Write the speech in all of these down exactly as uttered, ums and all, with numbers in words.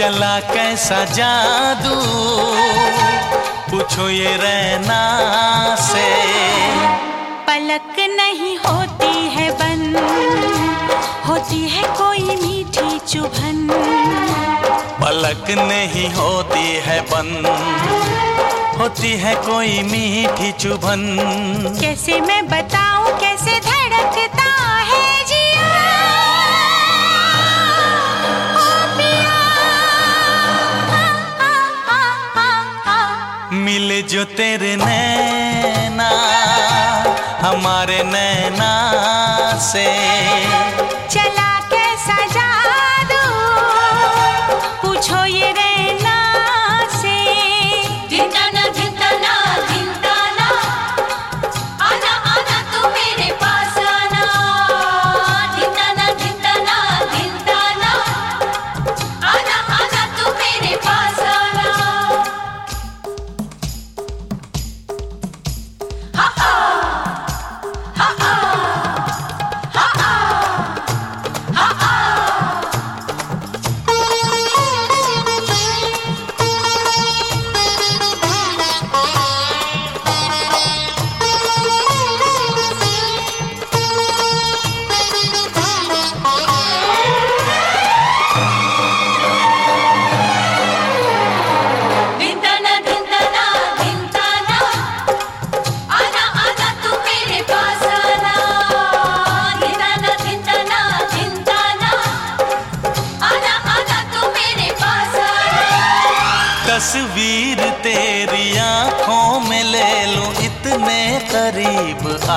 चला कैसा जादू, पूछो ये रैना से। पलक नहीं होती है बंद, होती है कोई मीठी चुभन। पलक नहीं होती है बंद, होती है कोई मीठी चुभन। कैसे मैं बताऊं कैसे धड़कता है जिया, ओ पिया। आ, आ, आ, आ, आ। मिले जो तेरे नैना हमारे नैना से, चला कैसा जादू, पूछो ये रैना से। धिनताना धिनताना धिनताना, आना आना तू मेरे पास आना। धिनताना धिनताना धिनताना, आना आना तू मेरे पास आना। हा हा हा हा हा हा हा। धिनताना धिनताना धिनताना, आना आना तू मेरे पास आना। धिनताना धिनताना धिनताना, आना आना तू मेरे पास आना। तस्वीर तेरी आंखों में ले लूं इतने करीब आ।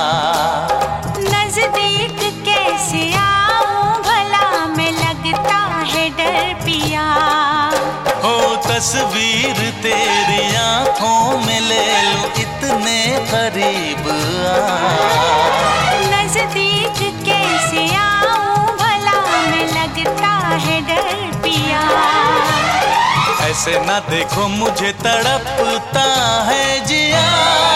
नजदीक कैसे आऊं भला, मैं लगता है डर पिया। हो तस्वीर तेरी आंखों में ले लूं इतने करीब आ। नजदीक कैसे आऊं भला, मैं लगता है डर पिया। ऐसे ना देखो मुझे तड़पता है जिया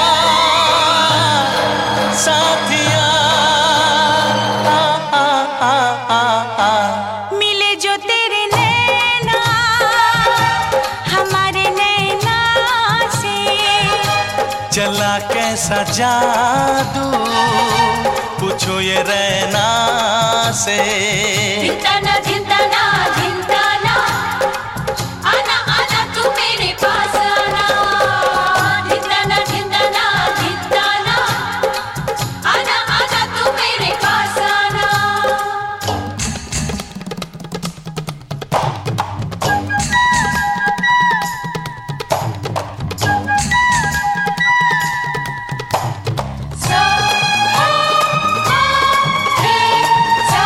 साथिया। आ, आ, आ, आ, आ। मिले जो तेरे नैना हमारे नैना से, चला कैसा जादू, पूछो ये रैना से। धिनताना धिनताना धिनताना, आना आना तू मेरे पास आना। धिनताना धिनताना धिनताना, आना आना तू मेरे पास आना। सा आ आ रे सा,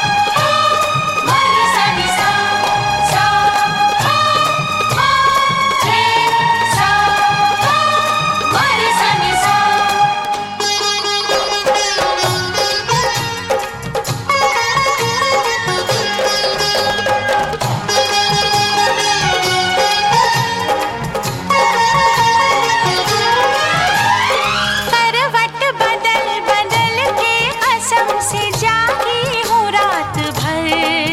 मरे सा नि सा। सा आ आ रे सा, मरे सा नि सा। करवट बदल बदल के कसम से जागी हूँ रात भर।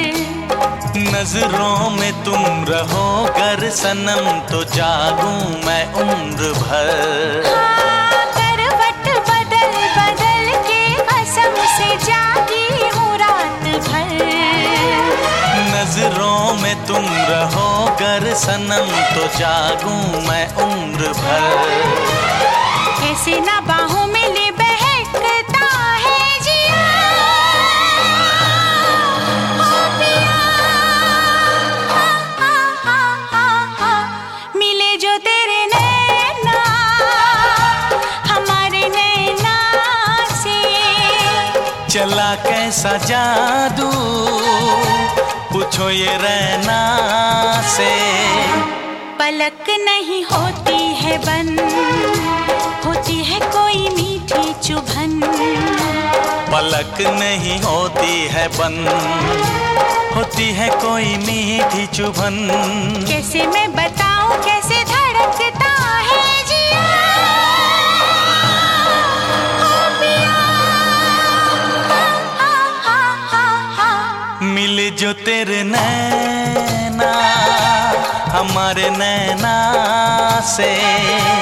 नजरों में तुम रहो कर सनम तो जागूं मैं उम्र भर। हाँ, करवट बदल बदल के कसम से जागी हूँ रात भर। नजरों में तुम रहो कर सनम तो जागूं मैं उम्र भर। ऐसे ना बाहों में ले बहकता है जिया, ओ पिया। आ, आ, आ, आ, आ। मिले जो तेरे नैना हमारे नैना से, चला कैसा जादू, पूछो ये रैना से। पलक नहीं होती है बंद, होती है कोई मीठी चुभन। पलक नहीं होती है बंद, होती है कोई मीठी चुभन। कैसे मैं बताऊं कैसे धड़कता है जिया, ओ पिया। आ, आ, आ, आ, आ। मिले जो तेरे नैना हमारे नैना से।